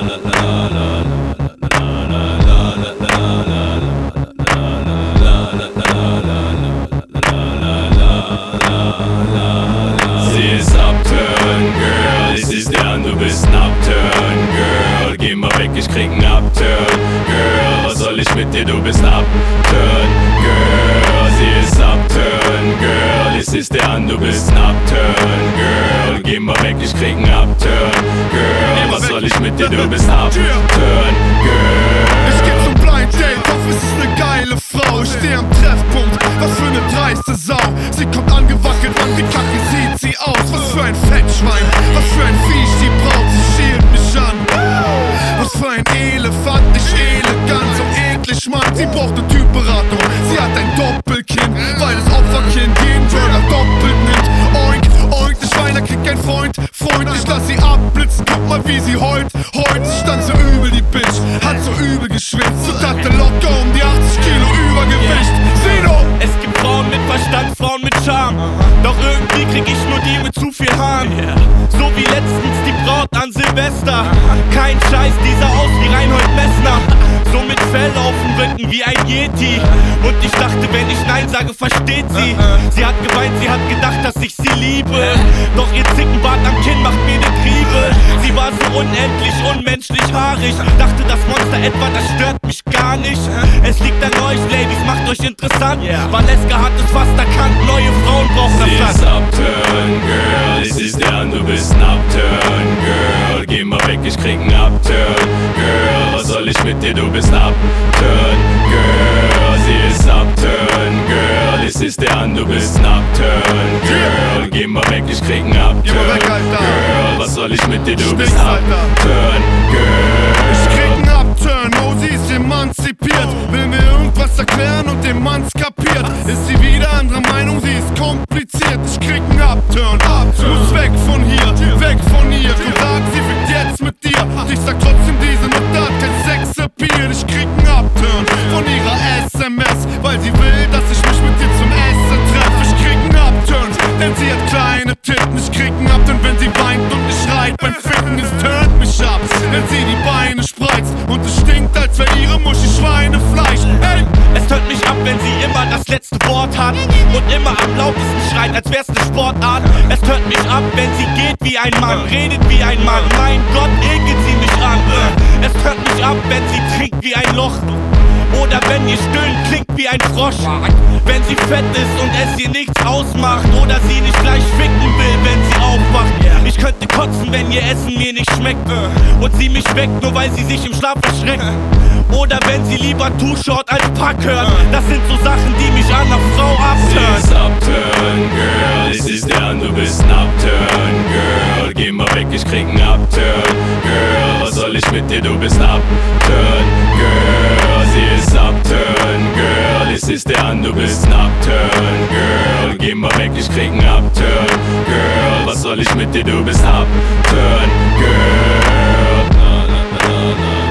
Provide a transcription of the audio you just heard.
Sie ist Upturn Girl, ich sieh's dir an, du bist ein Upturn Girl. Geh mal weg, ich krieg n Upturn Girl. Was soll ich mit dir, du bist Upturn Girl. Sie ist Upturn Girl, ich sieh's dir an, du bist ein Upturn Girl. Geh mal weg, ich krieg n Upturn Girl. Was soll ich mit dir, du bist Upturn Girl. Ich geh zum Blind Date, doch es ist ne geile Frau. Ich steh am Treffpunkt, was für ne dreiste Sau. Sie kommt angewackelt, Mann, wie kacke sieht sie aus. Was für ein Fettschwein, was für ein Viech die Braut. Sie schielt mich an. Was für ein Elefant, nicht elegant, so eklig, Mann. Sie braucht ne Typberatung, sie hat ein Doppelkinn, weil das Opferkind jeden Burger doppelt nimmt. Oink, oink, der Schweiner kriegt kein Freund. Ich lass sie abblitzen, guck mal wie sie heult. Sie stand so übel, die Bitch, hat so übel geschwitzt und hatte locker um die 80 Kilo Übergewicht. Sieh doch! Es gibt Frauen mit Verstand, Frauen mit Charme. Doch irgendwie krieg ich nur die mit zu viel Haaren. So wie letztens die Braut an Silvester. Kein Scheiß, die sah aus wie Reinhold Messner. So mit Fell auf dem Rücken wie ein Yeti. Und ich dachte, wenn ich Nein sage, versteht sie. Sie hat geweint, sie hat gedacht, dass ich sie liebe. Doch ihr Zickenbart am Kinn macht mir den Triebe. Sie war so unendlich, unmenschlich haarig. Dachte, das Monster etwa, das stört mich gar nicht. Es liegt an euch, Ladies, macht euch interessant. Valeska hat es fast erkannt, neue Frauen brauchen das Land. Sie ist Upturn Girl, ich sieh's dir an, du bist ein Upturn Girl. Geh mal weg, ich krieg n Upturn Girl. Was soll ich mit dir, du bist Upturn Girl. Sie ist Upturn Girl, ich sieh's dir an, du bist ein Upturn Girl. Geh mal weg, ich krieg n Upturn Girl. Was soll ich mit dir, du bist Upturn Girl. Ich krieg n Upturn, oh sie ist emanzipiert. Will mir irgendwas erklären und dem Mann kapiert. Ist sie wieder anderer Meinung, sie ist kompliziert. Ich krieg n Upturn, muss weg von hier, weg von ihr. Du sagst, sie fickt jetzt mit dir. Ich sag trotzdem, diese Nutte hat kein Sexappeal. Ich krieg n Upturn von ihrer SMS, weil sie will, dass ich mich mit ihr zum Essen treff. Ich krieg n Upturn, denn sie hat kleine Titten. Ich krieg n Upturn, wenn sie weint und nicht schreit beim Ficken. Es turnt mich ab, wenn sie die Beine spreizt und es stinkt, als wär ihre Muschi Schweinefleisch. Ey! Es tönt mich ab, wenn sie immer das letzte Wort hat und immer am lautesten schreit, als wär's ne Sportart. Es tönt mich ab, wenn sie geht wie ein Mann, redet wie ein Mann. Mein Gott, ekelt sie mich an. Es tönt mich ab, wenn sie trinkt wie ein Loch. Oder wenn ihr Stöhnen klingt wie ein Frosch. Wenn sie fett ist und es ihr nichts ausmacht. Oder sie nicht gleich ficken will, wenn sie aufwacht. Ich könnte kotzen, wenn ihr Essen mir nicht schmeckt. Und sie mich weckt, nur weil sie sich im Schlaf erschreckt. Oder wenn sie lieber Too Short als Pack hört. Das sind so Sachen, die mich an der Frau abtören. Sie ist Upturn Girl, ich sieh's dir an, du bist ein Upturn Girl. Geh mal weg, ich krieg n Upturn Girl. Was soll ich mit dir, du bist Upturn Girl. Sie ist Upturn Girl, ich sieh's dir an, du bist ein Upturn Girl. Geh mal weg, ich krieg n Upturn Girl. Was soll ich mit dir, du bist Upturn Girl. Na, na, na, na.